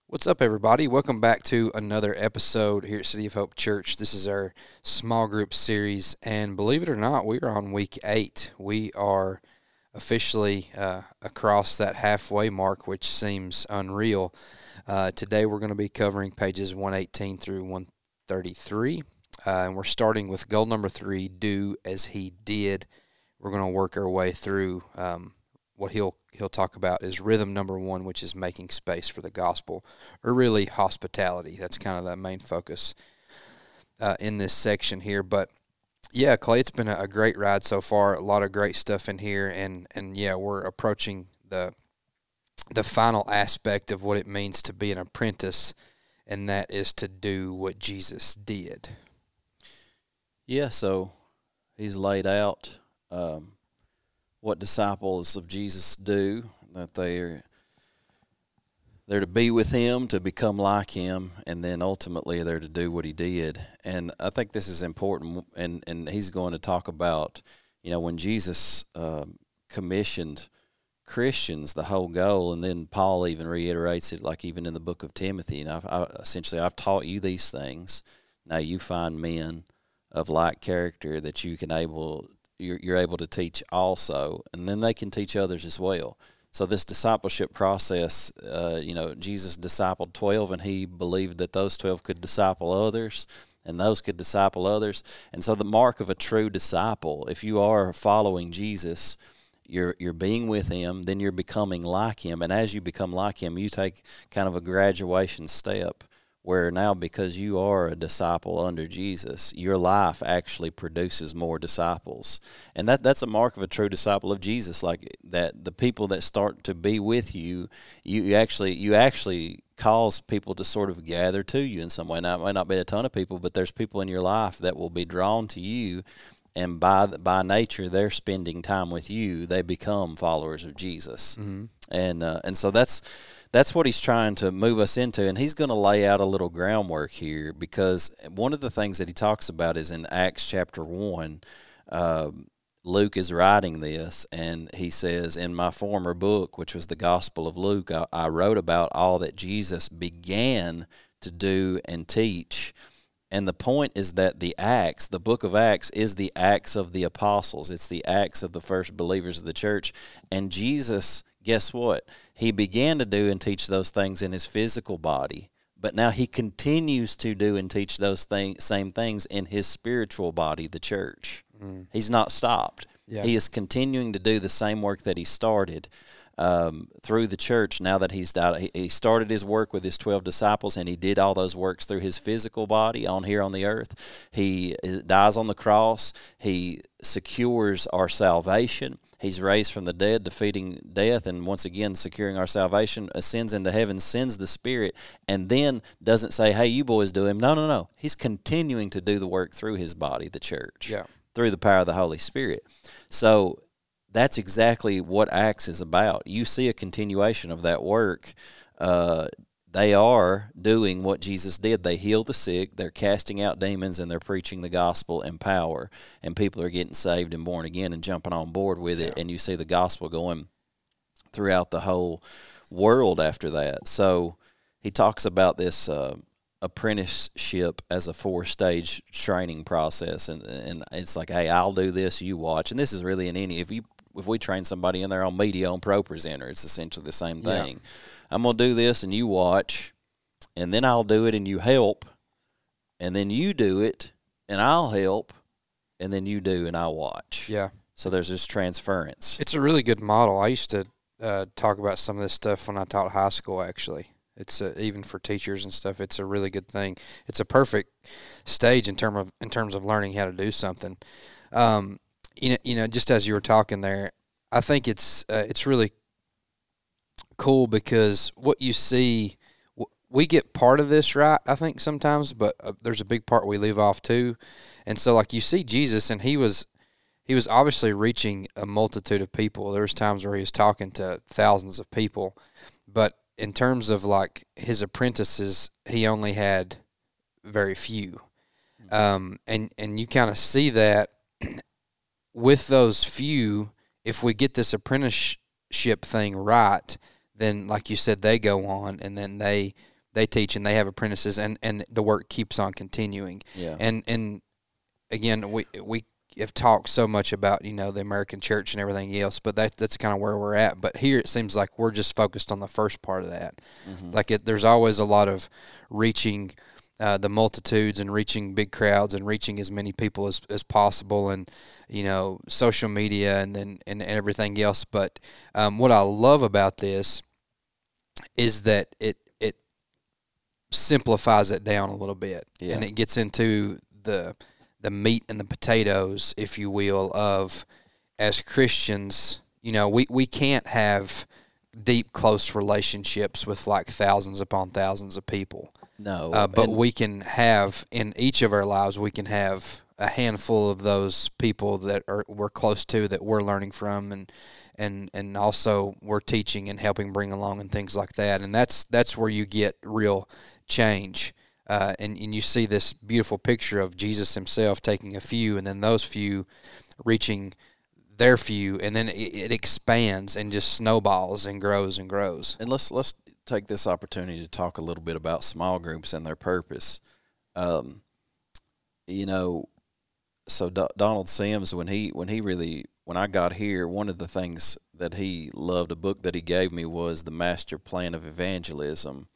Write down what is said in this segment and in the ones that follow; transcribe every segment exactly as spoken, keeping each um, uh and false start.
What's up, everybody? Welcome back to another episode here at City of Hope Church. This is our small group series, and believe it or not, we are on week eight. We are officially uh, across that halfway mark, which seems unreal. Uh, today, we're going to be covering pages one eighteen through one thirty-three, uh, and we're starting with goal number three, do as he did. We're going to work our way through um, what he'll he'll talk about is rhythm number one, which is making space for the gospel, or really hospitality. That's kind of the main focus uh, in this section here. But yeah, Clay, it's been a, a great ride so far. A lot of great stuff in here, and and yeah, we're approaching the the final aspect of what it means to be an apprentice, and that is to do what Jesus did. Yeah, so he's laid out um, what disciples of Jesus do, that they're they're to be with him, to become like him, and then ultimately they're to do what he did. And I think this is important, and, and he's going to talk about, you know, when Jesus uh, commissioned Christians, the whole goal, and then Paul even reiterates it, like even in the book of Timothy, and I've, I, essentially, I've taught you these things, now you find men of like character that you can able you're, you're able to teach also, and then they can teach others as well. So this discipleship process, uh, you know, Jesus discipled twelve, and he believed that those twelve could disciple others, and those could disciple others. And so the mark of a true disciple, if you are following Jesus, you're you're being with him, then you're becoming like him, and as you become like him, you take kind of a graduation step, where now, because you are a disciple under Jesus, your life actually produces more disciples. And that that's a mark of a true disciple of Jesus, like that the people that start to be with you, you actually you actually cause people to sort of gather to you in some way. Now, it might not be a ton of people, but there's people in your life that will be drawn to you, and by by nature, they're spending time with you. They become followers of Jesus. Mm-hmm. And uh, and so that's That's what he's trying to move us into, and he's going to lay out a little groundwork here, because one of the things that he talks about is in Acts chapter one. Uh, Luke is writing this, and he says, in my former book, which was the Gospel of Luke, I, I wrote about all that Jesus began to do and teach. And the point is that the Acts, the book of Acts, is the Acts of the apostles. It's the Acts of the first believers of the church. And Jesus, guess what? He began to do and teach those things in his physical body, but now he continues to do and teach those thing, same things in his spiritual body, the church. Mm. He's not stopped. Yeah. He is continuing to do the same work that he started um, through the church now that he's died. He started his work with his twelve disciples, and he did all those works through his physical body on here on the earth. He dies on the cross. He secures our salvation. He's raised from the dead, defeating death, and once again securing our salvation, ascends into heaven, sends the Spirit, and then doesn't say, hey, you boys do him. No, no, no. He's continuing to do the work through his body, the church, yeah, through the power of the Holy Spirit. So that's exactly what Acts is about. You see a continuation of that work. Uh, they are doing what Jesus did. They heal the sick, they're casting out demons, and they're preaching the gospel in power. And people are getting saved and born again and jumping on board with it. Yeah. And you see the gospel going throughout the whole world after that. So he talks about this uh, apprenticeship as a four-stage training process. And, and it's like, hey, I'll do this, you watch. And this is really in any, if you if we train somebody in their own media on Pro Presenter, it's essentially the same thing. Yeah. I'm going to do this and you watch, and then I'll do it and you help, and then you do it and I'll help, and then you do and I'll watch. Yeah. So there's this transference. It's a really good model. I used to uh, talk about some of this stuff when I taught high school, actually. It's uh, even for teachers and stuff, it's a really good thing. It's a perfect stage in, term of, in terms of learning how to do something. Um, you know, you know, just as you were talking there, I think it's uh, it's really cool, because what you see, we get part of this right, I think, sometimes, but uh, there's a big part we leave off too. And so, like, you see Jesus, and he was he was obviously reaching a multitude of people. There was times where he was talking to thousands of people, but in terms of, like, his apprentices, he only had very few. Um, and, and you kind of see that with those few, if we get this apprenticeship thing right, then, like you said, they go on, and then they they teach and they have apprentices, and, and the work keeps on continuing. Yeah. And and again, we we have talked so much about, you know, the American church and everything else, but that that's kind of where we're at. But here it seems like we're just focused on the first part of that. Mm-hmm. Like it, there's always a lot of reaching uh, the multitudes and reaching big crowds and reaching as many people as, as possible, and you know, social media and then and, and everything else. But um, what I love about this is that it it simplifies it down a little bit, yeah. and it gets into the the meat and the potatoes, if you will, of as Christians, you know, we, we can't have deep, close relationships with like thousands upon thousands of people. No. Uh, but we can have, in each of our lives, we can have a handful of those people that are we're close to, that we're learning from, and and and also we're teaching and helping bring along and things like that. And that's that's where you get real change. Uh, and, and you see this beautiful picture of Jesus himself taking a few, and then those few reaching their few, and then it, it expands and just snowballs and grows and grows. And let's let's take this opportunity to talk a little bit about small groups and their purpose. Um, you know, so Do- Donald Sims, when he when he really when I got here, one of the things that he loved, a book that he gave me, was The Master Plan of Evangelism.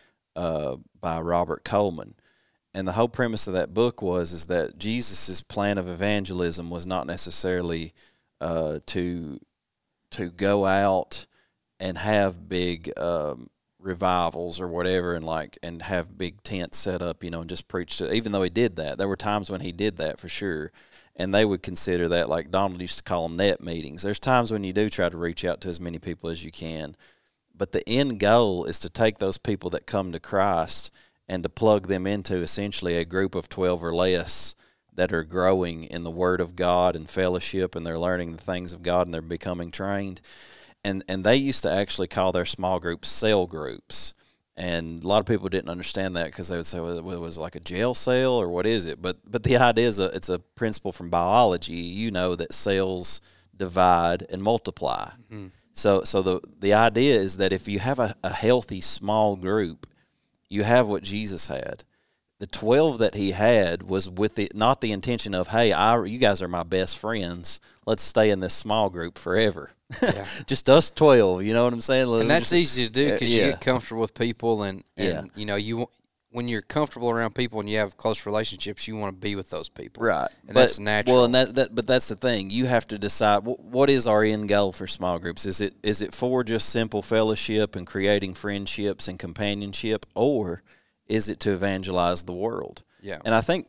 Uh, by Robert Coleman. And the whole premise of that book was is that Jesus' plan of evangelism was not necessarily uh, to to go out and have big um, revivals or whatever, and like and have big tents set up, you know, and just preach to. Even though he did that, there were times when he did that for sure, and they would consider that, like Donald used to call them net meetings. There's times when you do try to reach out to as many people as you can. But the end goal is to take those people that come to Christ and to plug them into essentially a group of twelve or less that are growing in the Word of God and fellowship, and they're learning the things of God, and they're becoming trained. And and they used to actually call their small groups cell groups. And a lot of people didn't understand that, because they would say, well, it was like a jail cell, or what is it? But but the idea is a, it's a principle from biology. You know that cells divide and multiply. Mm-hmm. So so the the idea is that if you have a, a healthy small group, you have what Jesus had. The twelve that he had was with the not the intention of, hey, I you guys are my best friends. Let's stay in this small group forever. Yeah. Just us twelve, you know what I'm saying? And that's easy to do, because uh, yeah. you get comfortable with people, and, and yeah. you know, you when you're comfortable around people and you have close relationships, you want to be with those people. Right. And but, that's natural. Well, and that, that but that's the thing. You have to decide, what, what is our end goal for small groups? Is it is it for just simple fellowship and creating friendships and companionship, or is it to evangelize the world? Yeah. And I think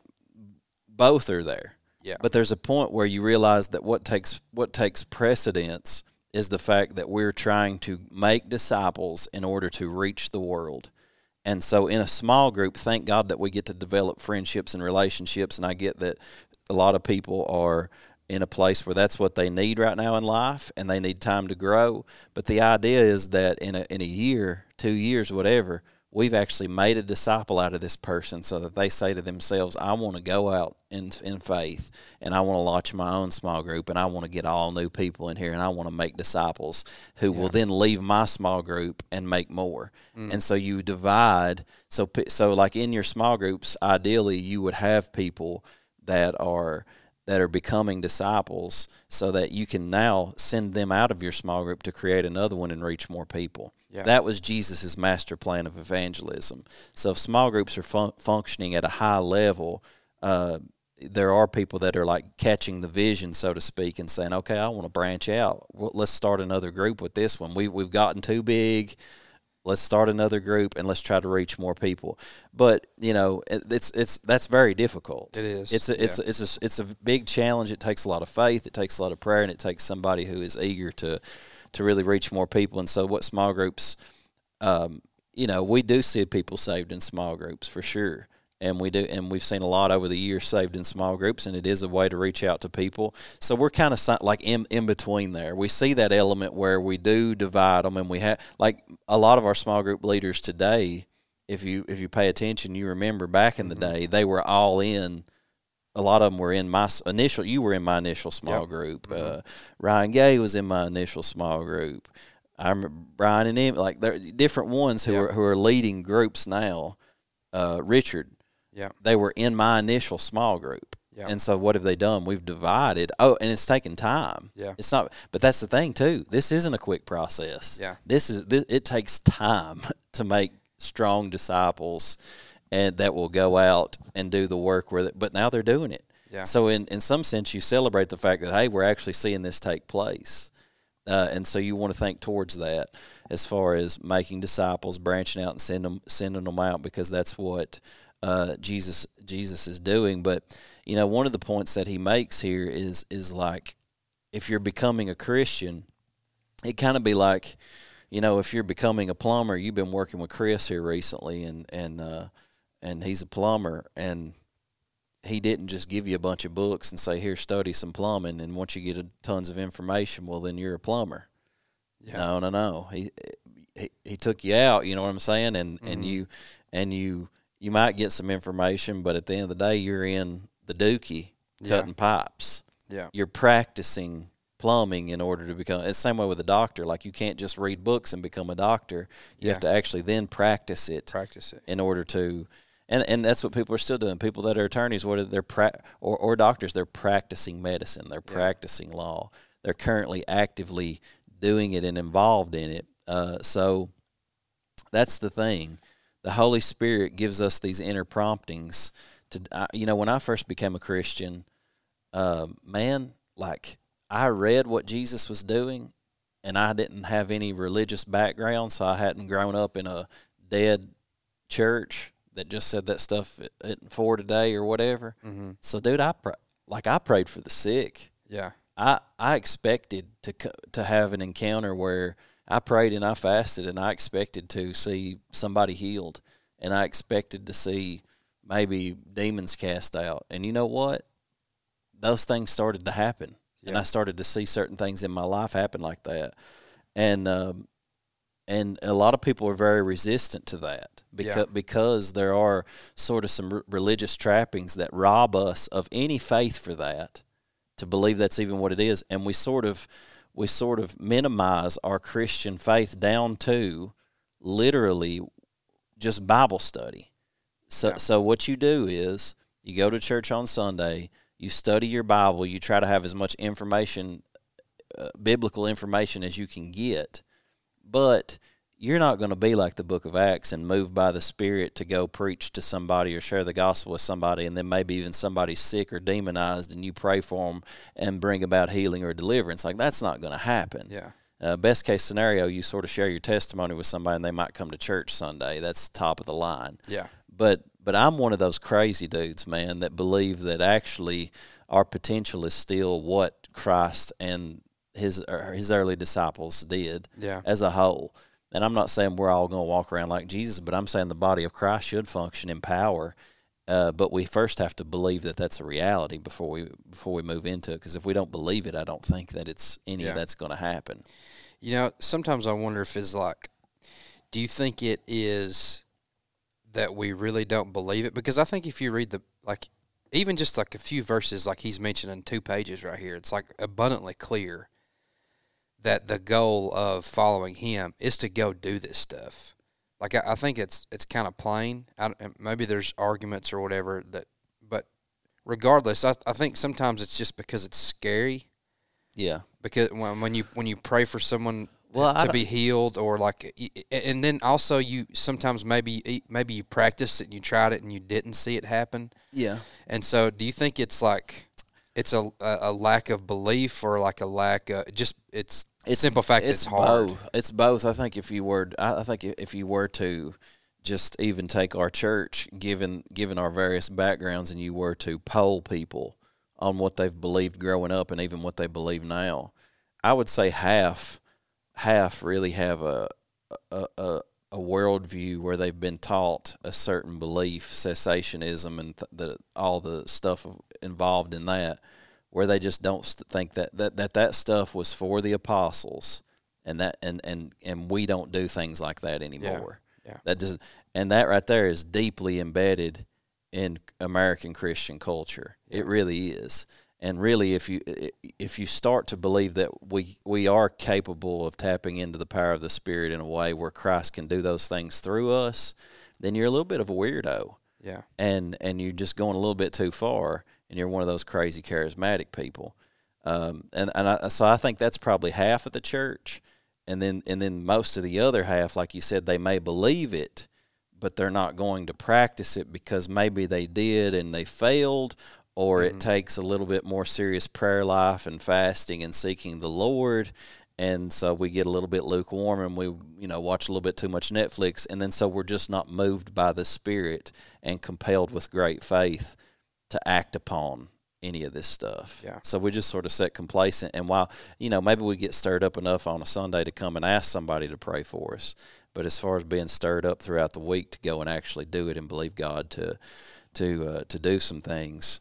both are there. Yeah. But there's a point where you realize that what takes what takes precedence is the fact that we're trying to make disciples in order to reach the world. And so in a small group, thank God that we get to develop friendships and relationships, and I get that a lot of people are in a place where that's what they need right now in life, and they need time to grow. But the idea is that in a in a year, two years, whatever, we've actually made a disciple out of this person, so that they say to themselves, I want to go out in in faith, and I want to launch my own small group, and I want to get all new people in here, and I want to make disciples who yeah. will then leave my small group and make more. Mm. And so you divide. So, so like in your small groups, ideally you would have people that are that are becoming disciples, so that you can now send them out of your small group to create another one and reach more people. Yeah. That was Jesus' master plan of evangelism. So if small groups are fun- functioning at a high level, uh, there are people that are like catching the vision, so to speak, and saying, okay, I want to branch out. Well, let's start another group with this one. We, we've gotten too big. Let's start another group, and let's try to reach more people. But you know, it's it's that's very difficult. It is. It's a, yeah. it's a, it's a, it's a big challenge. It takes a lot of faith. It takes a lot of prayer, and it takes somebody who is eager to to really reach more people. And so, what small groups, um, you know, we do see people saved in small groups for sure. And we do, and we've seen a lot over the years saved in small groups, and it is a way to reach out to people. So we're kind of like in, in between there. We see that element where we do divide them, and we have like a lot of our small group leaders today. If you if you pay attention, you remember back in the mm-hmm. day they were all in. A lot of them were in my initial. You were in my initial small yep. group. Mm-hmm. Uh, Ryan Gay was in my initial small group. I remember Brian and him, like they're different ones who Yeah. are who are leading groups now. Uh, Richard, Yeah. they were in my initial small group. Yeah. And so what have they done? We've divided. Oh, and it's taken time. Yeah. It's not, but that's the thing too. This isn't a quick process. Yeah. This is, this, it takes time to make strong disciples and that will go out and do the work where, but now they're doing it. Yeah. So in, in some sense, you celebrate the fact that, hey, we're actually seeing this take place. Uh, and so you want to think towards that as far as making disciples, branching out and send them, sending them out, because that's what uh, Jesus Jesus is doing. But, you know, one of the points that he makes here is is like, if you're becoming a Christian, it kind of be like, you know, if you're becoming a plumber, you've been working with Chris here recently, and and uh, and he's a plumber, and he didn't just give you a bunch of books and say, here, study some plumbing, and once you get a, tons of information, well, then you're a plumber. Yeah. No, no, no. He, he he took you out, you know what I'm saying? And mm-hmm. and you and you you might get some information, but at the end of the day, you're in the dookie cutting yeah. pipes. Yeah. You're practicing plumbing in order to become. It's the same way with a doctor. Like, you can't just read books and become a doctor. You yeah. have to actually then practice it. Practice it. In order to And and that's what people are still doing. People that are attorneys, what are they're pra- or or doctors, they're practicing medicine. They're yeah. practicing law. They're currently actively doing it and involved in it. Uh, so that's the thing. The Holy Spirit gives us these inner promptings. To uh, you know, when I first became a Christian, uh, man, like I read what Jesus was doing, and I didn't have any religious background, so I hadn't grown up in a dead church that just said that stuff at, at four today or whatever. Mm-hmm. So, dude, I pr- like I prayed for the sick. Yeah, I I expected to to have an encounter where I prayed and I fasted, and I expected to see somebody healed, and I expected to see maybe demons cast out. And you know what? Those things started to happen, yeah. and I started to see certain things in my life happen like that, and. Um, And a lot of people are very resistant to that because, yeah. because there are sort of some r- religious trappings that rob us of any faith for that, to believe that's even what it is. And we sort of we sort of minimize our Christian faith down to literally just Bible study. So, yeah. so what you do is you go to church on Sunday, you study your Bible, you try to have as much information, uh, biblical information as you can get. But you're not going to be like the book of Acts and move by the Spirit to go preach to somebody or share the gospel with somebody, and then maybe even somebody's sick or demonized, and you pray for them and bring about healing or deliverance. Like, that's not going to happen. Yeah. Uh, best case scenario, you sort of share your testimony with somebody, and they might come to church Sunday. That's top of the line. Yeah. But but I'm one of those crazy dudes, man, that believe that actually our potential is still what Christ and his his early disciples did yeah. as a whole. And I'm not saying we're all going to walk around like Jesus, but I'm saying the body of Christ should function in power. Uh, but we first have to believe that that's a reality before we before we move into it. Because if we don't believe it, I don't think that it's any yeah. of that's going to happen. You know, sometimes I wonder if it's like, do you think it is that we really don't believe it? Because I think if you read the, like, even just like a few verses like he's mentioned in two pages right here, it's like abundantly clear that the goal of following him is to go do this stuff. Like, I, I think it's it's kind of plain. I, maybe there's arguments or whatever, that, but regardless, I, I think sometimes it's just because it's scary. Yeah. Because when, when you when you pray for someone well, to be healed, or like, and then also you sometimes maybe maybe you practiced it and you tried it and you didn't see it happen. Yeah. And so, do you think it's like it's a a lack of belief, or like a lack of just it's, it's simple fact it's, it's hard? Both. It's both. I think if you were, I think if you were to just even take our church, given given our various backgrounds, and you were to poll people on what they've believed growing up and even what they believe now, I would say half half really have a a a, a worldview where they've been taught a certain belief, cessationism, and th- the all the stuff involved in that, where they just don't think that, that, that, that stuff was for the apostles, and that and, and, and we don't do things like that anymore. Yeah, yeah. That does, and that right there is deeply embedded in American Christian culture. Yeah. It really is. And really, if you if you start to believe that we we are capable of tapping into the power of the Spirit in a way where Christ can do those things through us, then you're a little bit of a weirdo. Yeah. And and you're just going a little bit too far, and you're one of those crazy charismatic people. Um, and and I, so I think that's probably half of the church, and then and then most of the other half, like you said, they may believe it, but they're not going to practice it because maybe they did and they failed, or mm-hmm. it takes a little bit more serious prayer life and fasting and seeking the Lord. And so we get a little bit lukewarm, and we, you know, watch a little bit too much Netflix, and then so we're just not moved by the Spirit and compelled with great faith to act upon any of this stuff. Yeah. So we just sort of sit complacent, and while, you know, maybe we get stirred up enough on a Sunday to come and ask somebody to pray for us, but as far as being stirred up throughout the week to go and actually do it and believe God to to uh, to do some things,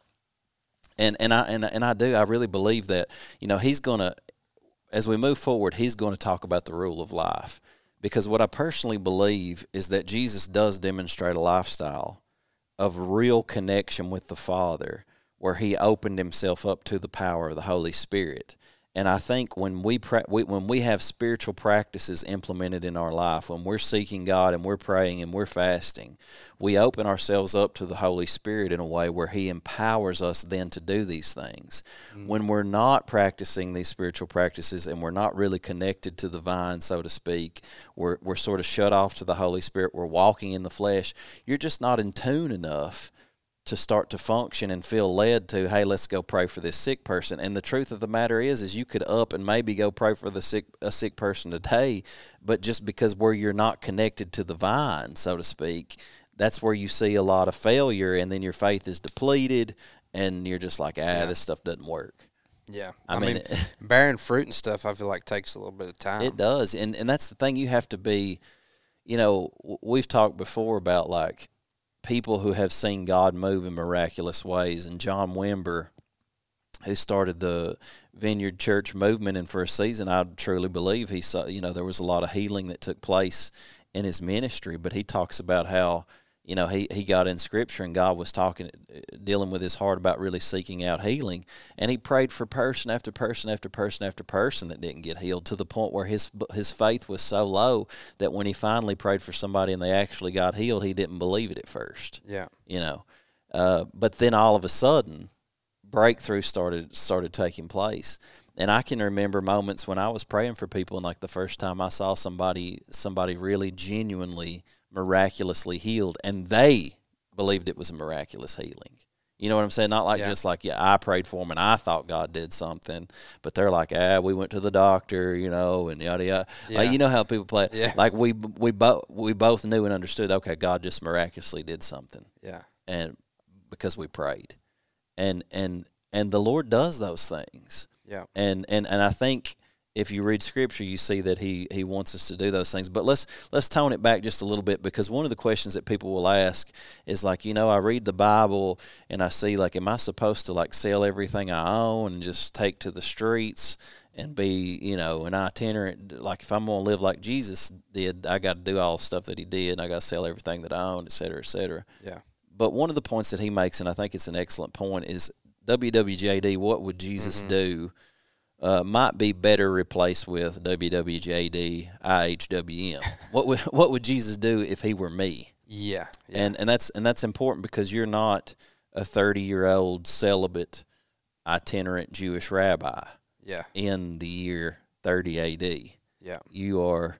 and and I and and I do I really believe that, you know, He's gonna. As we move forward, He's going to talk about the rule of life, because what I personally believe is that Jesus does demonstrate a lifestyle of real connection with the Father, where He opened Himself up to the power of the Holy Spirit. And I think when we, pra- we when we have spiritual practices implemented in our life, when we're seeking God and we're praying and we're fasting, we open ourselves up to the Holy Spirit in a way where He empowers us then to do these things. Mm-hmm. When we're not practicing these spiritual practices and we're not really connected to the vine, so to speak, we're we're sort of shut off to the Holy Spirit, we're walking in the flesh, you're just not in tune enough to start to function and feel led to, hey, let's go pray for this sick person. And the truth of the matter is, is you could up and maybe go pray for the sick a sick person today, but just because where you're not connected to the vine, so to speak, that's where you see a lot of failure, and then your faith is depleted, and you're just like, ah, yeah. this stuff doesn't work. Yeah. I, I mean, mean bearing fruit and stuff, I feel like takes a little bit of time. It does. And, and that's the thing, you have to be, you know, we've talked before about like, people who have seen God move in miraculous ways. And John Wimber, who started the Vineyard Church movement, and for a season, I truly believe he saw, you know, there was a lot of healing that took place in his ministry. But he talks about how, you know, he, he got in Scripture and God was talking, dealing with his heart about really seeking out healing. And he prayed for person after person after person after person that didn't get healed, to the point where his his faith was so low that when he finally prayed for somebody and they actually got healed, he didn't believe it at first. Yeah. You know, uh, but then all of a sudden, breakthrough started started taking place. And I can remember moments when I was praying for people, and like the first time I saw somebody somebody really genuinely miraculously healed, and they believed it was a miraculous healing. You know what I'm saying? Not like yeah. just like, yeah, I prayed for them and I thought God did something, but they're like, ah, we went to the doctor, you know, and yada yada. Yeah. Like, you know how people play. Yeah. Like we we both we both knew and understood. Okay, God just miraculously did something. Yeah, and because we prayed, and and and the Lord does those things. Yeah, and and and I think if you read Scripture, you see that he he wants us to do those things. But let's let's tone it back just a little bit, because one of the questions that people will ask is like, you know, I read the Bible and I see, like, am I supposed to like sell everything I own and just take to the streets and be, you know, an itinerant? Like, if I'm going to live like Jesus did, I got to do all the stuff that he did, and I got to sell everything that I own, et cetera, et cetera. Yeah. But one of the points that he makes, and I think it's an excellent point, is W W J D, what would Jesus mm-hmm. do? Uh, might be better replaced with W W J D I H W M. What would what would Jesus do if he were me? Yeah, yeah. And and that's and that's important, because you're not a thirty-year-old celibate itinerant Jewish rabbi. Yeah. In the year thirty A D. Yeah. You are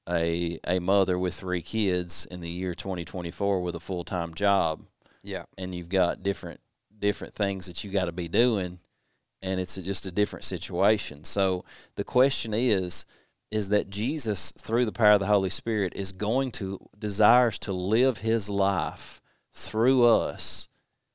a a mother with three kids in the year twenty twenty-four with a full-time job. Yeah. And you've got different different things that you got to be doing. And it's just a different situation. So the question is, is that Jesus, through the power of the Holy Spirit, is going to, desires to live his life through us,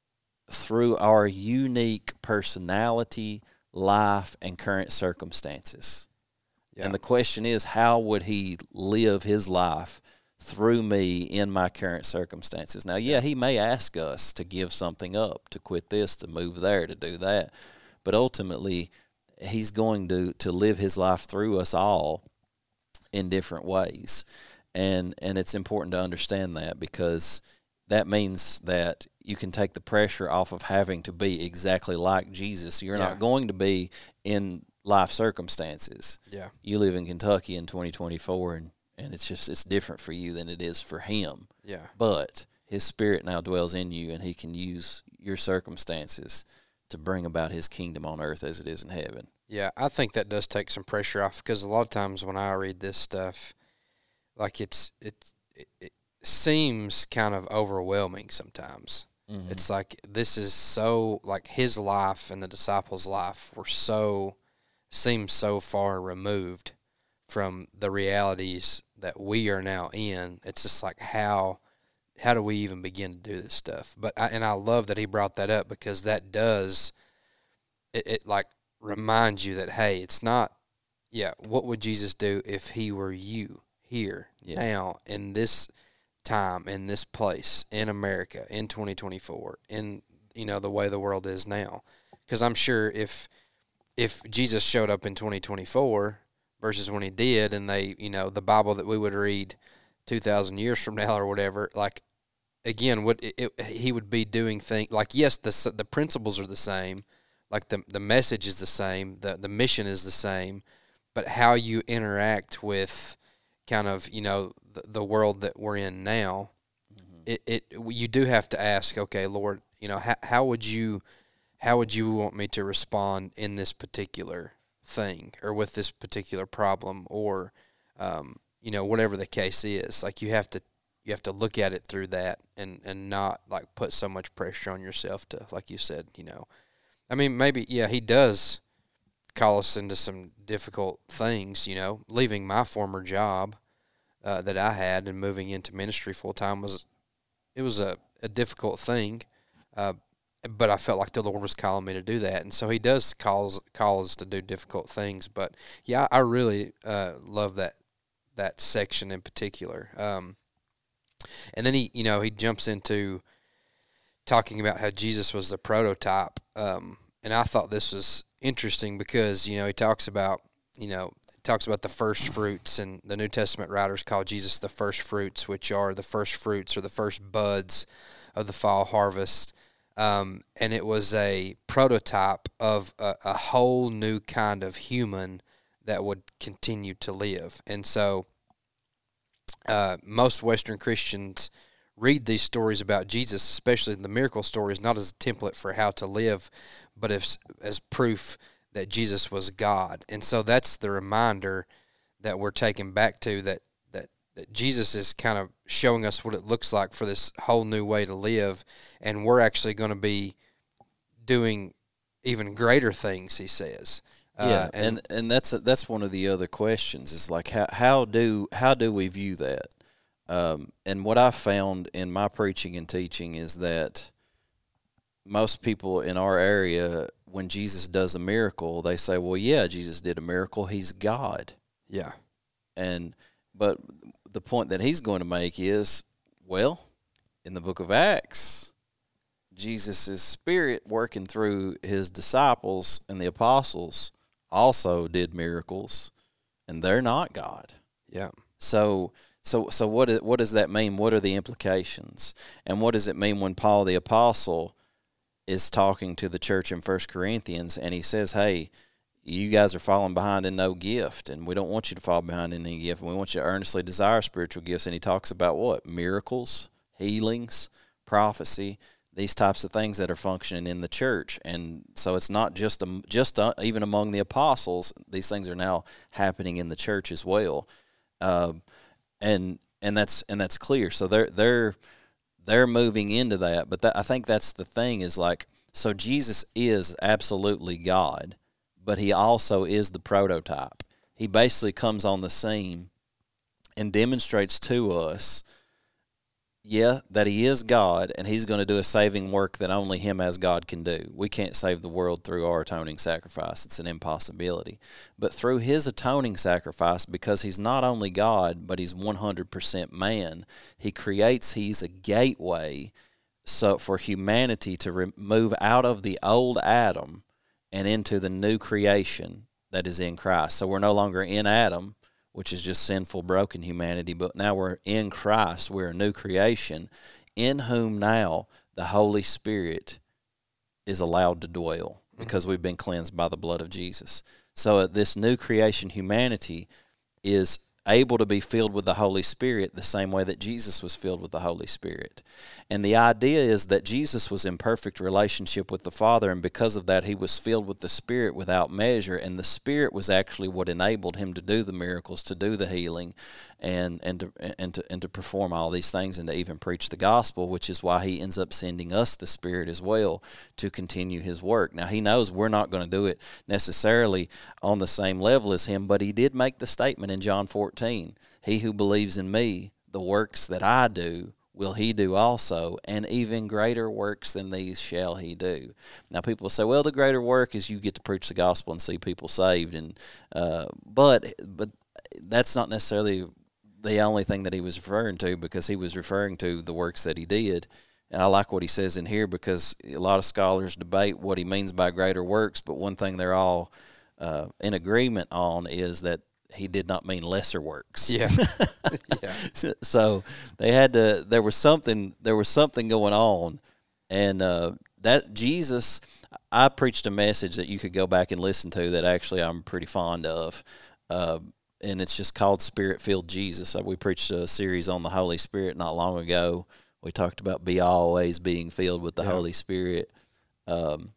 through our unique personality, life, and current circumstances. Yeah. And the question is, how would he live his life through me in my current circumstances? Now, yeah, he may ask us to give something up, to quit this, to move there, to do that. But ultimately, he's going to, to live his life through us all in different ways. And and it's important to understand that, because that means that you can take the pressure off of having to be exactly like Jesus. You're Yeah. not going to be in life circumstances. Yeah. You live in Kentucky in twenty twenty-four, and, and it's just it's different for you than it is for him. Yeah. But his spirit now dwells in you, and he can use your circumstances to bring about his kingdom on earth as it is in heaven. Yeah, I think that does take some pressure off, because a lot of times when I read this stuff, like it's it it, it seems kind of overwhelming sometimes. Mm-hmm. It's like this is so like his life and the disciples' life were so seem so far removed from the realities that we are now in. It's just like how how do we even begin to do this stuff? But I, and I love that he brought that up, because that does it, it like reminds you that, hey, it's not yeah, what would Jesus do if he were you here Yeah. now in this time, in this place, in America, in twenty twenty-four, in you know the way the world is now? Because I'm sure if if Jesus showed up in twenty twenty-four versus when he did, and they, you know, the Bible that we would read two thousand years from now or whatever, like, again, would it, it, he would be doing things, like, yes, the the principles are the same, like, the the message is the same, the, the mission is the same, but how you interact with kind of, you know, the, the world that we're in now, mm-hmm. it, it you do have to ask, okay, Lord, you know, how, how would you how would you want me to respond in this particular thing, or with this particular problem, or um, you know, whatever the case is? Like, you have to you have to look at it through that, and, and not like put so much pressure on yourself to, like you said, you know, I mean, maybe yeah, he does call us into some difficult things, you know. Leaving my former job uh, that I had and moving into ministry full time was it was a, a difficult thing. Uh, But I felt like the Lord was calling me to do that, and so He does call call us to do difficult things. But yeah, I really uh, love that that section in particular. Um, and then he, you know, he jumps into talking about how Jesus was the prototype, um, and I thought this was interesting because, you know, he talks about, you know, he talks about the first fruits, and the New Testament writers call Jesus the first fruits, which are the first fruits or the first buds of the fall harvest. Um, and it was a prototype of a, a whole new kind of human that would continue to live. And so uh, most Western Christians read these stories about Jesus, especially the miracle stories, not as a template for how to live, but as, as proof that Jesus was God. And so that's the reminder that we're taken back to, that that Jesus is kind of showing us what it looks like for this whole new way to live, and we're actually going to be doing even greater things, he says. Yeah, uh, and, and and that's that's one of the other questions, is like how how do how do we view that? Um, and what I found in my preaching and teaching is that most people in our area, when Jesus does a miracle, they say, "Well, yeah, Jesus did a miracle. He's God." Yeah, and but the point that he's going to make is, well, in the book of Acts, Jesus' spirit working through his disciples and the apostles also did miracles, and they're not God. yeah, So so so what is, what does that mean? What are the implications? And what does it mean when Paul the apostle is talking to the church in First Corinthians, and he says, hey, you guys are falling behind in no gift, and we don't want you to fall behind in any gift, and we want you to earnestly desire spiritual gifts. And he talks about what? Miracles, healings, prophecy, these types of things that are functioning in the church. And so it's not just um, just uh, even among the apostles. These things are now happening in the church as well, uh, and and that's and that's clear. So they're they're they're moving into that. But that, I think that's the thing, is like, so Jesus is absolutely God, but he also is the prototype. He basically comes on the scene and demonstrates to us, yeah, that he is God, and he's going to do a saving work that only him as God can do. We can't save the world through our atoning sacrifice. It's an impossibility. But through his atoning sacrifice, because he's not only God, but he's one hundred percent man, he creates, he's a gateway so for humanity to re- move out of the old Adam and into the new creation that is in Christ. So we're no longer in Adam, which is just sinful, broken humanity, but now we're in Christ. We're a new creation in whom now the Holy Spirit is allowed to dwell because we've been cleansed by the blood of Jesus. So uh, this new creation humanity is able to be filled with the Holy Spirit the same way that Jesus was filled with the Holy Spirit. And the idea is that Jesus was in perfect relationship with the Father, and because of that, he was filled with the Spirit without measure, and the Spirit was actually what enabled him to do the miracles, to do the healing, and and to, and to, and to perform all these things, and to even preach the gospel, which is why he ends up sending us the Spirit as well to continue his work. Now, he knows we're not going to do it necessarily on the same level as him, but he did make the statement in John fourteen, he who believes in me, the works that I do, will he do also, and even greater works than these shall he do. Now, people say, well, the greater work is you get to preach the gospel and see people saved, and uh, but but that's not necessarily the only thing that he was referring to, because he was referring to the works that he did. And I like what he says in here, because a lot of scholars debate what he means by greater works, but one thing they're all uh, in agreement on is that he did not mean lesser works. Yeah. yeah. So they had to, there was something, there was something going on. And uh, that Jesus, I preached a message that you could go back and listen to that actually I'm pretty fond of. Uh, and it's just called Spirit-Filled Jesus. We preached a series on the Holy Spirit not long ago. We talked about be always being filled with the yeah. Holy Spirit. Um,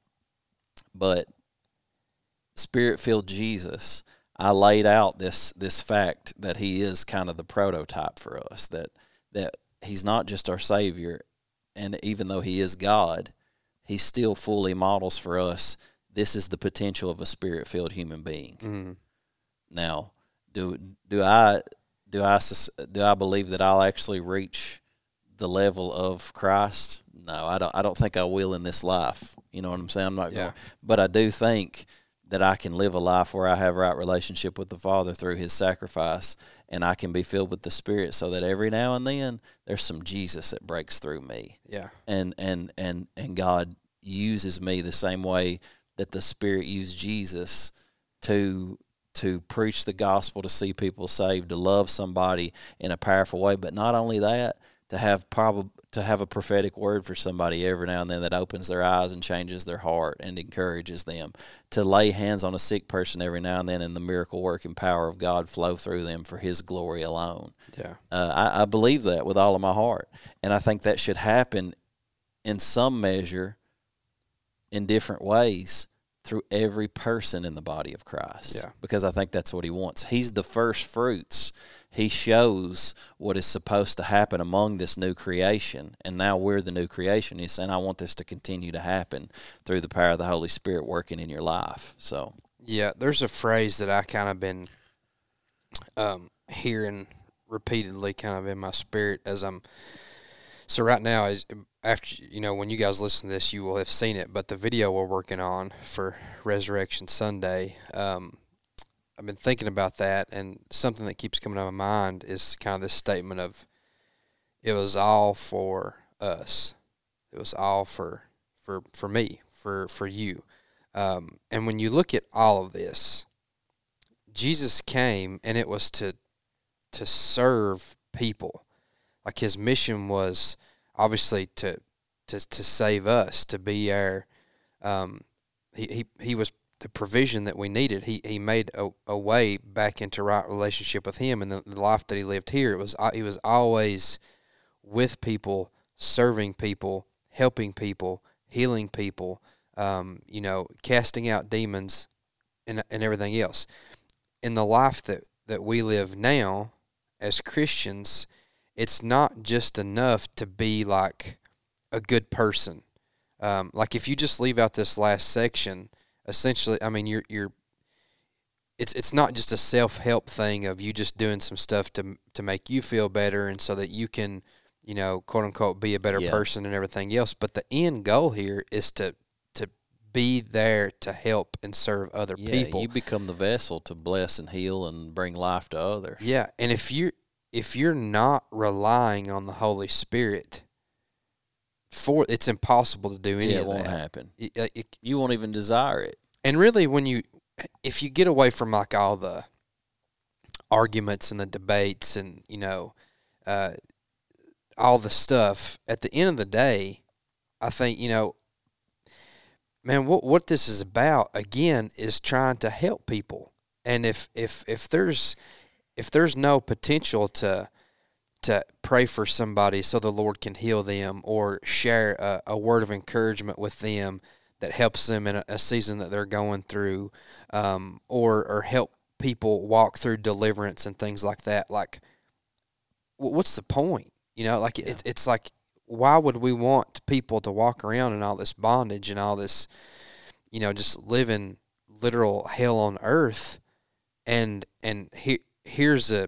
but Spirit-Filled Jesus, I laid out this this fact that he is kind of the prototype for us, that that he's not just our Savior, and even though he is God, he still fully models for us, this is the potential of a Spirit-filled human being. Mm-hmm. Now, do do I do I do I believe that I'll actually reach the level of Christ? No, I don't. I don't think I will in this life. You know what I'm saying? I'm not. Yeah. Going, but I do think that I can live a life where I have a right relationship with the Father through his sacrifice, and I can be filled with the Spirit, so that every now and then there's some Jesus that breaks through me. Yeah. And and and and God uses me the same way that the Spirit used Jesus to to preach the gospel, to see people saved, to love somebody in a powerful way. But not only that, to have prob- to have a prophetic word for somebody every now and then that opens their eyes and changes their heart and encourages them, to lay hands on a sick person every now and then and the miracle working power of God flow through them for his glory alone. Yeah, uh, I, I believe that with all of my heart, and I think that should happen in some measure in different ways through every person in the body of Christ. Yeah. Because I think that's what he wants. He's the first fruits. He shows what is supposed to happen among this new creation, and now we're the new creation. He's saying, I want this to continue to happen through the power of the Holy Spirit working in your life. So, yeah, there's a phrase that I kind of been um, hearing repeatedly kind of in my spirit as I'm so right now, is after, you know, when you guys listen to this, you will have seen it, but the video we're working on for Resurrection Sunday, um, I've been thinking about that, and something that keeps coming to my mind is kind of this statement of, it was all for us. It was all for for, for me, for, for you. Um, and when you look at all of this, Jesus came, and it was to to serve people. Like his mission was obviously to to to save us, to be our. Um, he he he was the provision that we needed. He he made a, a way back into right relationship with him, and the, the life that he lived here. It was he was always with people, serving people, helping people, healing people. Um, you know, casting out demons, and and everything else. In the life that that we live now as Christians, it's not just enough to be like a good person. Um, like if you just leave out this last section, essentially, I mean, you're you're. It's it's not just a self-help thing of you just doing some stuff to to make you feel better, and so that you can, you know, quote unquote, be a better yeah. person and everything else. But the end goal here is to to be there to help and serve other yeah, people. You become the vessel to bless and heal and bring life to others. Yeah, and if you if you're not relying on the Holy Spirit, for it's impossible to do any yeah, of that. It won't happen. It, it, you won't even desire it. And really, when you, if you get away from like all the arguments and the debates and, you know, uh, all the stuff, at the end of the day, I think, you know, man, what what this is about again is trying to help people. And if if if there's if there's no potential to to pray for somebody so the Lord can heal them, or share a, a word of encouragement with them that helps them in a, a season that they're going through, um, or or help people walk through deliverance and things like that, like, what's the point? You know, like, yeah. it, it's like, why would we want people to walk around in all this bondage and all this, you know, just living literal hell on earth? And and he, here's a,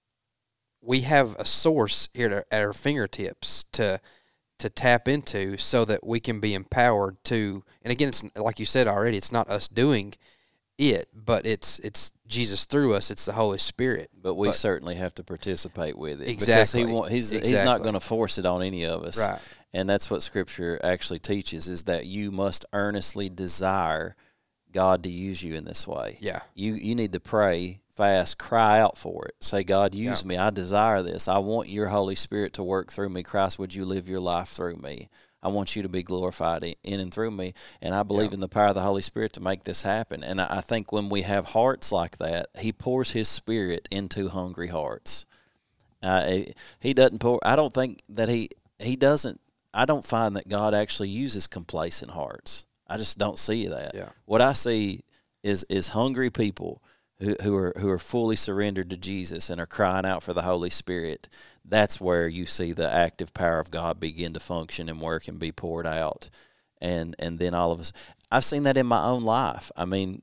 we have a source here to, at our fingertips to to tap into, so that we can be empowered to. And again, it's like you said already, it's not us doing it, but it's it's Jesus through us. It's the Holy Spirit. But we but, certainly have to participate with it. Exactly. Because he won't, he's exactly. he's not going to force it on any of us. Right. And that's what Scripture actually teaches, is that you must earnestly desire God to use you in this way. Yeah. You you need to pray, fast, cry out for it. Say, God, use yeah. me. I desire this. I want your Holy Spirit to work through me. Christ, would you live your life through me? I want you to be glorified in and through me. And I believe yeah. in the power of the Holy Spirit to make this happen. And I think when we have hearts like that, he pours his Spirit into hungry hearts. Uh, he doesn't pour, I don't think that he, he doesn't, I don't find that God actually uses complacent hearts. I just don't see that. Yeah. What I see is is hungry people who, who are who are fully surrendered to Jesus and are crying out for the Holy Spirit. That's where you see the active power of God begin to function and work and be poured out. And and then all of us, I've seen that in my own life. I mean,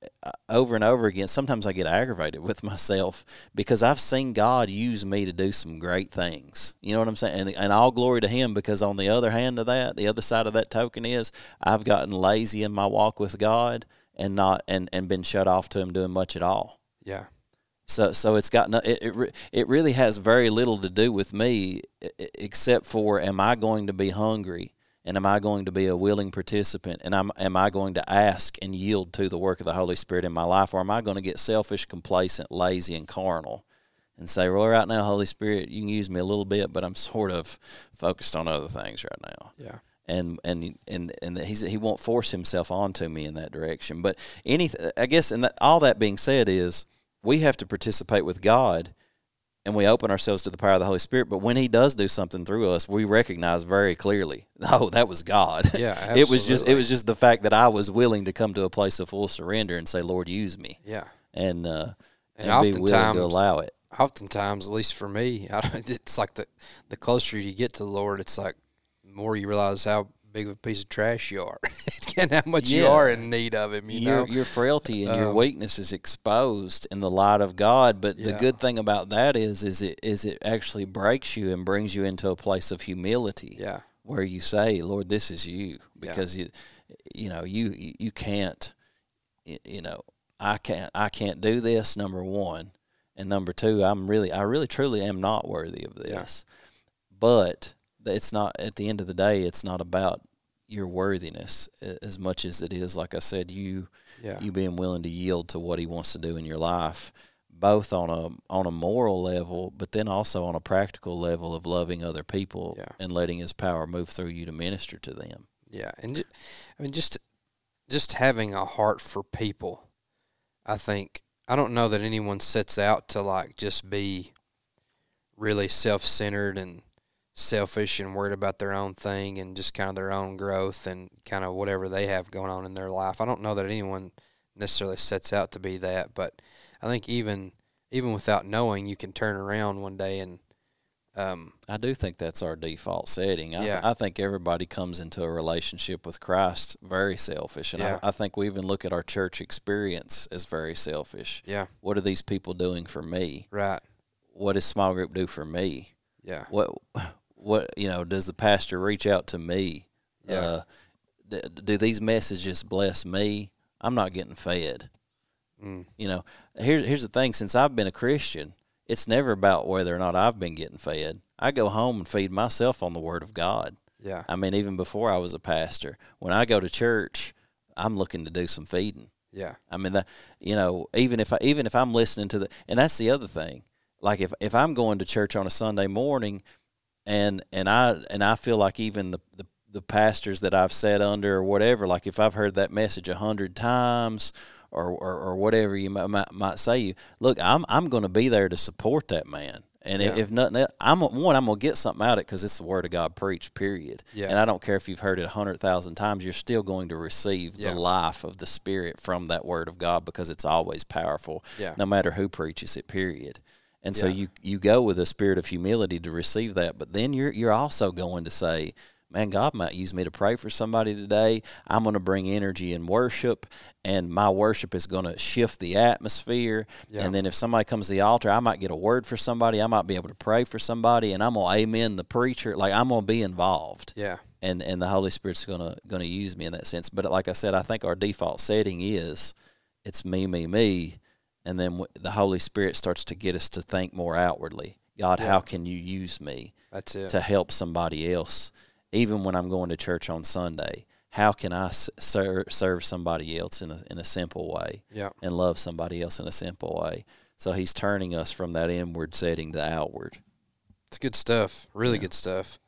over and over again, sometimes I get aggravated with myself because I've seen God use me to do some great things. You know what I'm saying? And, and all glory to him, because on the other hand of that, the other side of that token is I've gotten lazy in my walk with God and not and, and been shut off to him doing much at all. Yeah. So so it's got no, it, it it really has very little to do with me, except for, am I going to be hungry, and am I going to be a willing participant, and am am I going to ask and yield to the work of the Holy Spirit in my life, or am I going to get selfish, complacent, lazy, and carnal, and say, well, right now, Holy Spirit, you can use me a little bit, but I'm sort of focused on other things right now. Yeah. And and and and he's, he won't force himself onto me in that direction. But any, I guess, and that, all that being said is, we have to participate with God, and we open ourselves to the power of the Holy Spirit. But when he does do something through us, we recognize very clearly, oh, that was God. Yeah, absolutely. It was just it was just the fact that I was willing to come to a place of full surrender and say, Lord, use me. Yeah. And uh, and, and be willing to allow it. Oftentimes, at least for me, I don't, it's like the the closer you get to the Lord, it's like the more you realize how big of a piece of trash you are and how much yeah. you are in need of him, you your, know? Your frailty and um, your weakness is exposed in the light of God, but yeah. the good thing about that is is it is it actually breaks you and brings you into a place of humility, yeah. where you say, Lord, this is you, because yeah. you you know, you you can't, you know, I can't I can't do this, number one, and number two, I'm really I really truly am not worthy of this. Yeah. But it's not, at the end of the day, it's not about your worthiness as much as it is, like I said, you yeah. you being willing to yield to what he wants to do in your life, both on a on a moral level, but then also on a practical level of loving other people yeah. and letting his power move through you to minister to them. Yeah, and just, I mean, just just having a heart for people. I think, I don't know that anyone sets out to like just be really self-centered and selfish and worried about their own thing and just kind of their own growth and kind of whatever they have going on in their life. I don't know that anyone necessarily sets out to be that, but I think even even without knowing, you can turn around one day and um, I do think that's our default setting. I, yeah. I think everybody comes into a relationship with Christ very selfish, and yeah. I, I think we even look at our church experience as very selfish. Yeah. What are these people doing for me? Right. What does small group do for me? Yeah. What What, you know, does the pastor reach out to me? Yeah. Uh, do, do these messages bless me? I'm not getting fed. Mm. You know, here's here's the thing. Since I've been a Christian, it's never about whether or not I've been getting fed. I go home and feed myself on the Word of God. Yeah. I mean, even before I was a pastor, when I go to church, I'm looking to do some feeding. Yeah. I mean, the, you know, even if I, even if I'm listening to the, and that's the other thing. Like if if I'm going to church on a Sunday morning, and and I and I feel like even the, the the pastors that I've sat under or whatever, like if I've heard that message a hundred times or, or or whatever you might might, might say, you look, I'm I'm going to be there to support that man. And Yeah. if nothing else, I'm one, I'm gonna get something out of it because it's the word of God preached. Period. Yeah. And I don't care if you've heard it a hundred thousand times, you're still going to receive Yeah. the life of the Spirit from that word of God because it's always powerful, Yeah. no matter who preaches it. Period. And so Yeah. you you go with a spirit of humility to receive that, but then you're you're also going to say, man, God might use me to pray for somebody today. I'm going to bring energy in worship, and my worship is going to shift the atmosphere. Yeah. And then if somebody comes to the altar, I might get a word for somebody. I might be able to pray for somebody, and I'm going to amen the preacher. Like, I'm going to be involved. Yeah. And and the Holy Spirit's going to going to use me in that sense. But like I said, I think our default setting is it's me, me, me, and then w- the Holy Spirit starts to get us to think more outwardly. God, Yeah. how can you use me That's it. to help somebody else? Even when I'm going to church on Sunday, how can I ser- serve somebody else in a in a simple way Yeah. and love somebody else in a simple way? So he's turning us from that inward setting to outward. It's good stuff. Really Yeah. good stuff.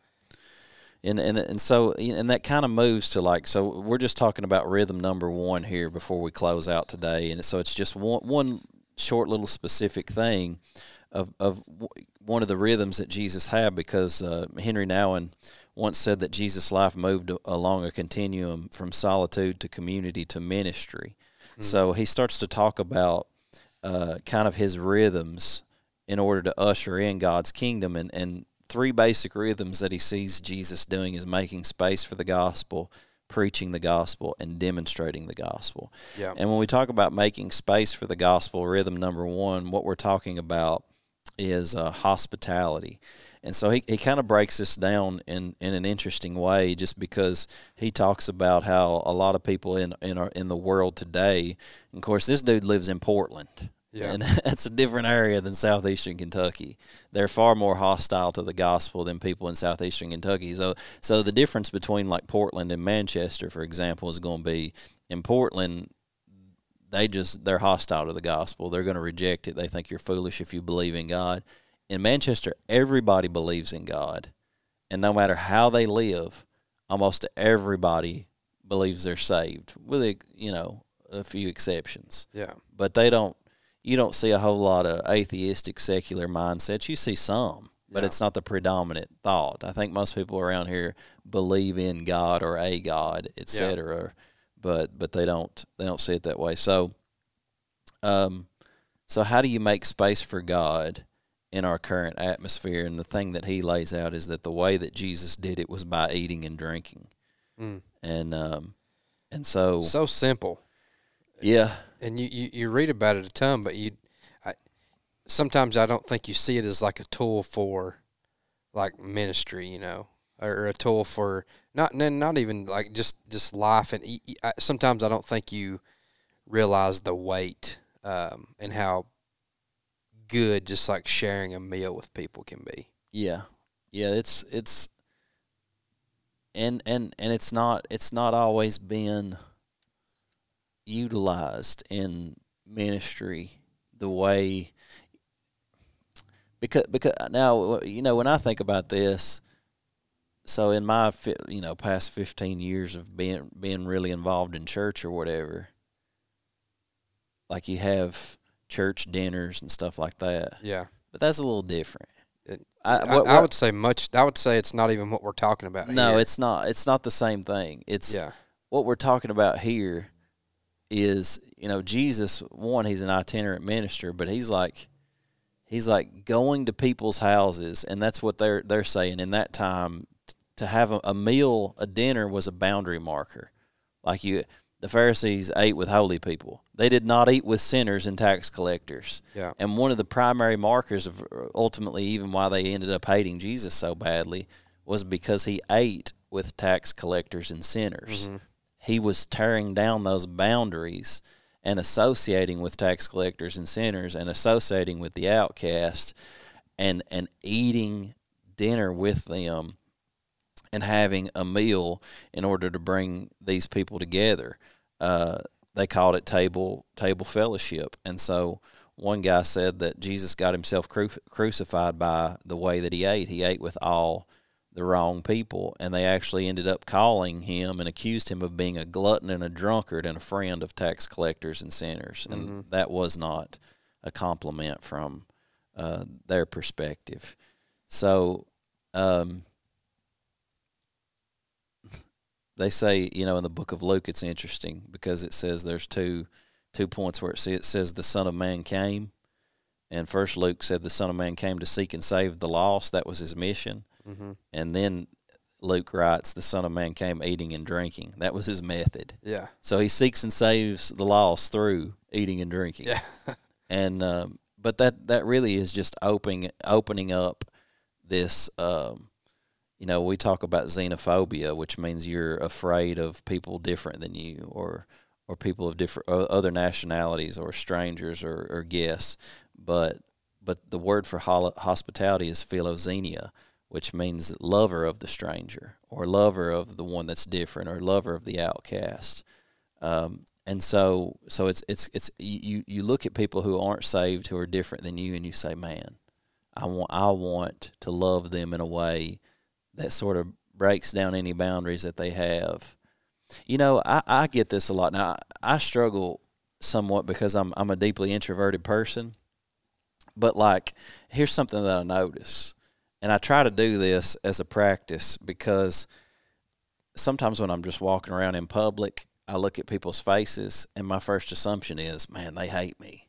And and and so and that kind of moves to like, so we're just talking about rhythm number one here before we close out today, and so it's just one one short little specific thing of of one of the rhythms that Jesus had, because uh, Henry Nouwen once said that Jesus' life moved along a continuum from solitude to community to ministry. Mm. So he starts to talk about uh, kind of his rhythms in order to usher in God's kingdom, and and three basic rhythms that he sees Jesus doing is making space for the gospel, preaching the gospel, and demonstrating the gospel. Yeah. And when we talk about making space for the gospel, rhythm number one, what we're talking about is uh, hospitality. And so he, he kind of breaks this down in, in an interesting way, just because he talks about how a lot of people in in, our, in the world today, and of course this dude lives in Portland. Yeah. And that's a different area than southeastern Kentucky. They're far more hostile to the gospel than people in southeastern Kentucky. So so the difference between like Portland and Manchester, for example, is going to be in Portland, they just they're hostile to the gospel. They're going to reject it. They think you're foolish if you believe in God. In Manchester, everybody believes in God. And no matter how they live, almost everybody believes they're saved, with, you know, a few exceptions. Yeah. But they don't You don't see a whole lot of atheistic, secular mindsets. You see some, but Yeah. it's not the predominant thought. I think most people around here believe in God or a God, et cetera, but but they don't they don't see it that way. So, um, so how do you make space for God in our current atmosphere? And the thing that he lays out is that the way that Jesus did it was by eating and drinking, Mm. and um, and so So simple. yeah. And you, you, you read about it a ton, but you, I, sometimes I don't think you see it as like a tool for, like ministry, you know, or, or a tool for not not even like just, just life. And y- y- I, sometimes I don't think you realize the weight um, and how good just like sharing a meal with people can be. Yeah, yeah, it's it's, and and and it's not it's not always been utilized in ministry the way, because because now, you know, when I think about this, so in my you know past fifteen years of being being really involved in church or whatever, like you have church dinners and stuff like that, Yeah. but that's a little different. It, I, I, what, I what, would say much. I would say it's not even what we're talking about. no, here. it's not. It's not the same thing. It's yeah, what we're talking about here is, you know, Jesus, one, he's an itinerant minister, but he's like he's like going to people's houses, and that's what they're they're saying in that time. T- to have a, a meal, a dinner was a boundary marker. Like you, the Pharisees ate with holy people. They did not eat with sinners and tax collectors. yeah, And one of the primary markers of ultimately even why they ended up hating Jesus so badly was because he ate with tax collectors and sinners. Mm-hmm. He was tearing down those boundaries and associating with tax collectors and sinners and associating with the outcast and and eating dinner with them and having a meal in order to bring these people together. Uh, they called it table table fellowship. And so one guy said that Jesus got himself cru- crucified by the way that he ate. He ate with all the wrong people, and they actually ended up calling him and accused him of being a glutton and a drunkard and a friend of tax collectors and sinners. And mm-hmm. that was not a compliment from uh, their perspective. So um, they say, you know, in the book of Luke, it's interesting because it says there's two two points where it says the Son of Man came, and first Luke said the Son of Man came to seek and save the lost. That was his mission. Mm-hmm. And then Luke writes, the Son of Man came eating and drinking. That was his method. Yeah. So he seeks and saves the lost through eating and drinking. Yeah. and um, but that, that really is just opening opening up this. Um, you know, we talk about xenophobia, which means you're afraid of people different than you, or or people of different other nationalities, or strangers, or, or guests. But but the word for hospitality is philoxenia, which means lover of the stranger, or lover of the one that's different, or lover of the outcast. Um, and so, so it's it's it's you you look at people who aren't saved, who are different than you, and you say, "Man, I want I want to love them in a way that sort of breaks down any boundaries that they have." You know, I, I get this a lot now. I, I struggle somewhat because I'm I'm a deeply introverted person, but like, here's something that I notice. And I try to do this as a practice because sometimes when I'm just walking around in public, I look at people's faces, and my first assumption is, man, they hate me.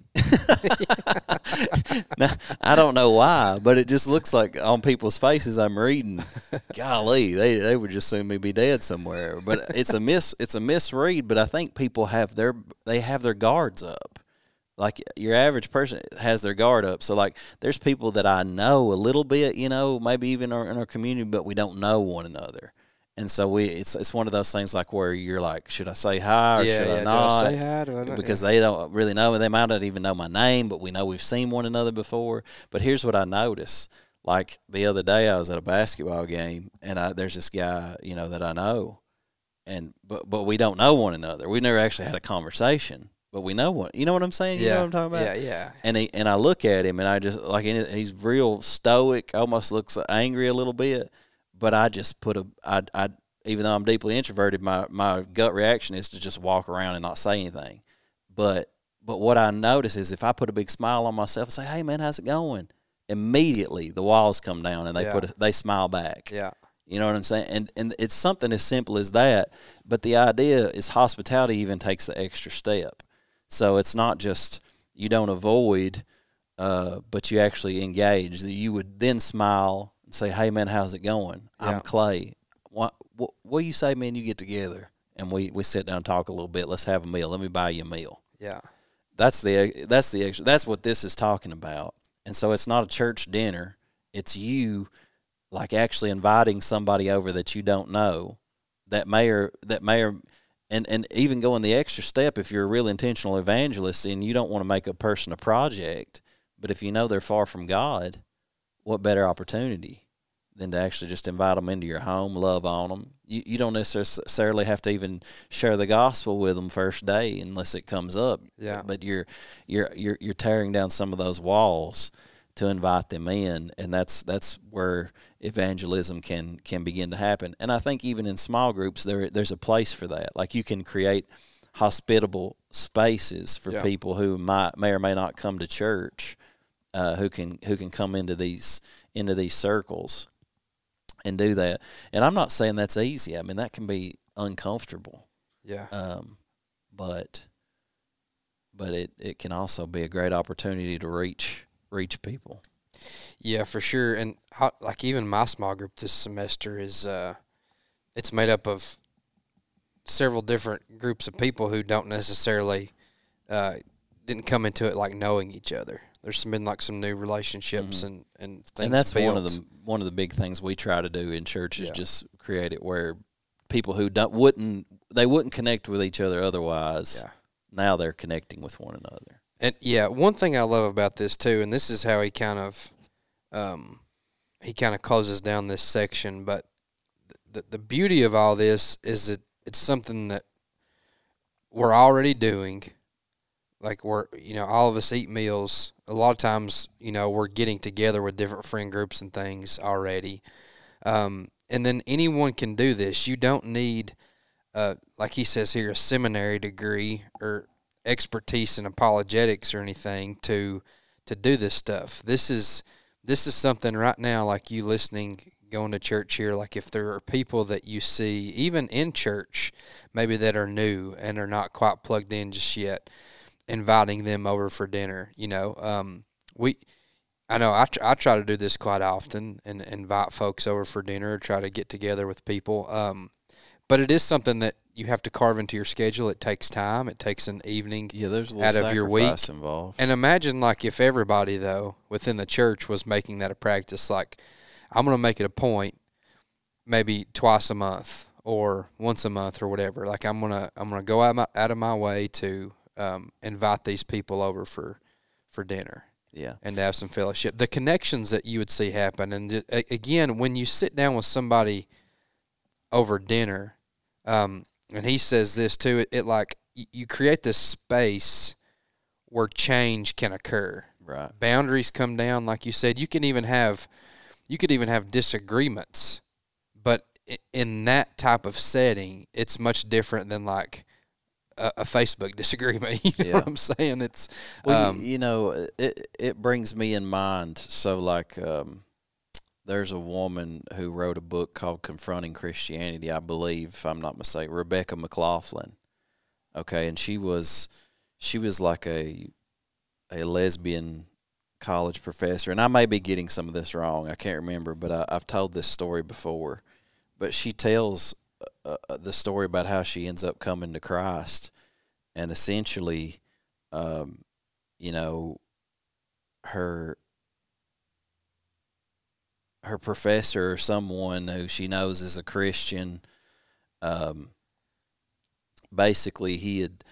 Now, I don't know why, but it just looks like on people's faces I'm reading, golly, they they would just soon be dead somewhere. But it's a mis it's a misread. But I think people have their they have their guards up. Like your average person has their guard up. So like there's people that I know a little bit, you know, maybe even in our, in our community, but we don't know one another. And so we it's it's one of those things like where you're like, should I say hi or yeah, should yeah, I not? Do I say hi? Do I not? Because yeah. they don't really know. They might not even know my name, but we know we've seen one another before. But here's what I noticed. Like the other day I was at a basketball game, and I, there's this guy, you know, that I know. And but but we don't know one another. We never actually had a conversation. But we know what, you know what I'm saying? You yeah. know what I'm talking about? Yeah, yeah. And he, and I look at him, and I just, like, he's real stoic, almost looks angry a little bit. But I just put a, I, I, even though I'm deeply introverted, my, my gut reaction is to just walk around and not say anything. But, but what I notice is if I put a big smile on myself and say, hey, man, how's it going? Immediately the walls come down and they yeah. put, a, they smile back. Yeah. You know what I'm saying? And and it's something as simple as that. But the idea is hospitality even takes the extra step. So it's not just you don't avoid, uh, but you actually engage. You would then smile and say, hey, man, how's it going? Yeah. I'm Clay. What, what, what do you say, man, you get together? And we, we sit down and talk a little bit. Let's have a meal. Let me buy you a meal. Yeah. That's the that's the extra. That's what this is talking about. And so it's not a church dinner. It's you, like, actually inviting somebody over that you don't know that may or that may or And and even going the extra step, if you're a real intentional evangelist and you don't want to make a person a project, but if you know they're far from God, what better opportunity than to actually just invite them into your home, love on them. You, you don't necessarily have to even share the gospel with them first day unless it comes up. Yeah. But you're you're you're you're tearing down some of those walls to invite them in, and that's that's where evangelism can can begin to happen. And I think even in small groups there there's a place for that. Like you can create hospitable spaces for yeah. people who might may or may not come to church, uh, who can who can come into these into these circles and do that. And I'm not saying that's easy. I mean, that can be uncomfortable. Yeah. Um, but but it, it can also be a great opportunity to reach reach people. Yeah, for sure. And I, like even my small group this semester is uh, it's made up of several different groups of people who don't necessarily uh, didn't come into it like knowing each other. There's been like some new relationships mm-hmm. and, and things. And that's built. one of the one of the big things we try to do in church is yeah. just create it where people who don't wouldn't they wouldn't connect with each other otherwise. Yeah. Now they're connecting with one another. And yeah, one thing I love about this too, and this is how he kind of um, he kind of closes down this section, but the the beauty of all this is that it's something that we're already doing, like we're, you know, all of us eat meals. A lot of times, you know, we're getting together with different friend groups and things already. Um, and then anyone can do this. You don't need, uh, like he says here, a seminary degree or expertise in apologetics or anything to to do this stuff. This is this is something right now, like you listening, going to church here, like if there are people that you see, even in church, maybe that are new and are not quite plugged in just yet, inviting them over for dinner. You know, um, we, I know I, tr- I try to do this quite often and invite folks over for dinner, or try to get together with people. Um, but it is something that you have to carve into your schedule. It takes time. It takes an evening yeah, there's a little out of your week sacrifice involved. And imagine, like, if everybody, though, within the church was making that a practice, like, I'm going to make it a point maybe twice a month or once a month or whatever. Like, I'm going to I'm gonna go out, my, out of my way to um, invite these people over for, for dinner. Yeah. And to have some fellowship. The connections that you would see happen. And, again, when you sit down with somebody over dinner, um, and he says this too, it, it like you create this space where change can occur. Right. Boundaries come down, like you said. You can even have, you could even have disagreements, but in that type of setting, it's much different than like a, a Facebook disagreement. You know yeah. what I'm saying? It's well, um, you, you know, it it brings me in mind. So like. Um, There's a woman who wrote a book called Confronting Christianity, I believe, if I'm not mistaken, Rebecca McLaughlin. Okay, and she was she was like a a lesbian college professor, and I may be getting some of this wrong. I can't remember, but I, I've told this story before. But she tells uh, the story about how she ends up coming to Christ, and essentially, um, you know, her. her professor or someone who she knows is a Christian, um, basically he had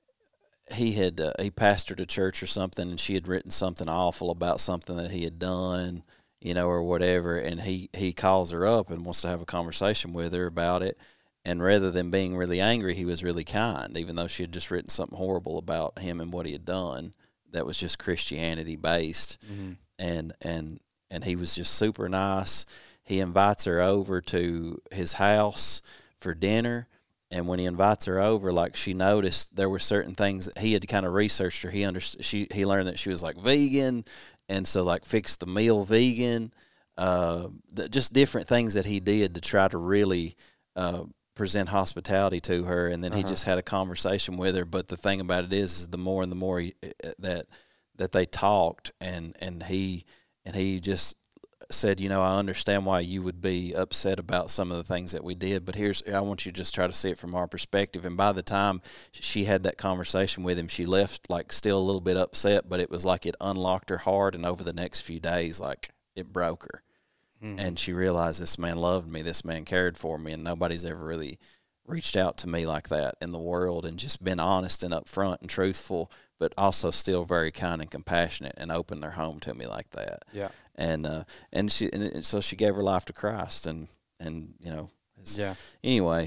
he had uh, he pastored a church or something, and she had written something awful about something that he had done, you know, or whatever, and he he calls her up and wants to have a conversation with her about it, and rather than being really angry, he was really kind, even though she had just written something horrible about him and what he had done that was just Christianity based, mm-hmm. and and And he was just super nice. He invites her over to his house for dinner. And when he invites her over, like she noticed there were certain things that he had kind of researched her. He understood, she, he learned that she was like vegan. And so like fixed the meal vegan, uh, just different things that he did to try to really, uh, present hospitality to her. And then uh-huh. he just had a conversation with her. But the thing about it is, is the more and the more he, that, that they talked and, and he, And he just said, you know, I understand why you would be upset about some of the things that we did, but here's, I want you to just try to see it from our perspective. And by the time she had that conversation with him, she left like still a little bit upset, but it was like it unlocked her heart. And over the next few days, like it broke her. Mm-hmm. And she realized this man loved me, this man cared for me, and nobody's ever really reached out to me like that in the world, and just been honest and upfront and truthful, but also still very kind and compassionate, and opened their home to me like that. Yeah. And uh, and she and so she gave her life to Christ, and and you know, yeah. Anyway,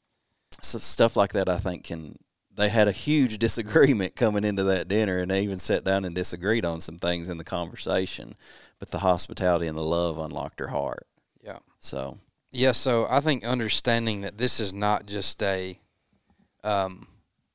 so stuff like that, I think can. They had a huge disagreement coming into that dinner, and they even sat down and disagreed on some things in the conversation. But the hospitality and the love unlocked her heart. Yeah. So. Yeah, so I think understanding that this is not just a um,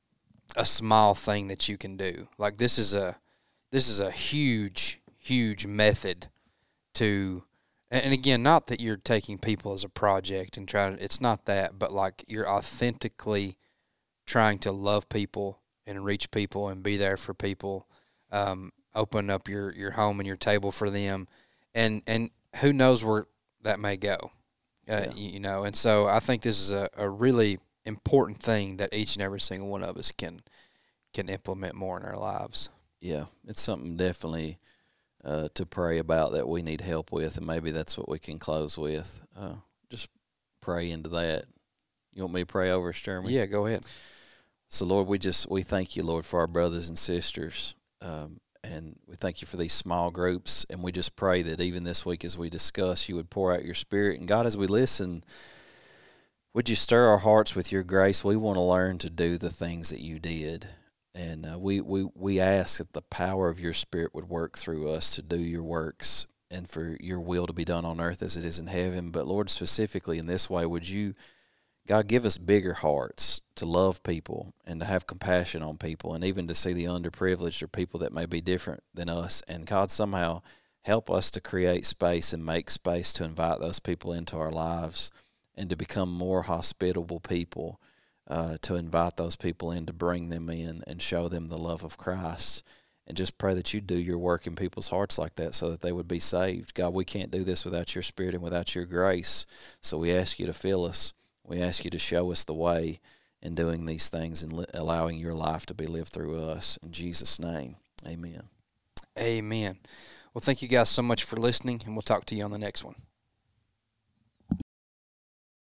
a small thing that you can do. Like this is a this is a huge, huge method to, and again, not that you're taking people as a project and trying to, it's not that, but like you're authentically trying to love people and reach people and be there for people, um, open up your, your home and your table for them, and, and who knows where that may go. Uh, yeah. You know, and so I think this is a, a really important thing that each and every single one of us can can implement more in our lives. Yeah, it's something definitely uh, to pray about that we need help with, and maybe that's what we can close with. Uh, just pray into that. You want me to pray over us, Jeremy? Yeah, go ahead. So, Lord, we just we thank you, Lord, for our brothers and sisters, um, and we thank you for these small groups, and we just pray that even this week as we discuss, you would pour out your Spirit. And, God, as we listen, would you stir our hearts with your grace? We want to learn to do the things that you did. And uh, we, we, we ask that the power of your Spirit would work through us to do your works and for your will to be done on earth as it is in heaven. But, Lord, specifically in this way, would you, God, give us bigger hearts to love people and to have compassion on people and even to see the underprivileged or people that may be different than us. And, God, somehow help us to create space and make space to invite those people into our lives and to become more hospitable people. Uh, to invite those people in, to bring them in and show them the love of Christ, and just pray that you do your work in people's hearts like that so that they would be saved. God, we can't do this without your Spirit and without your grace, so we ask you to fill us. We ask you to show us the way in doing these things and li- allowing your life to be lived through us. In Jesus' name, amen. Amen. Well, thank you guys so much for listening, and we'll talk to you on the next one.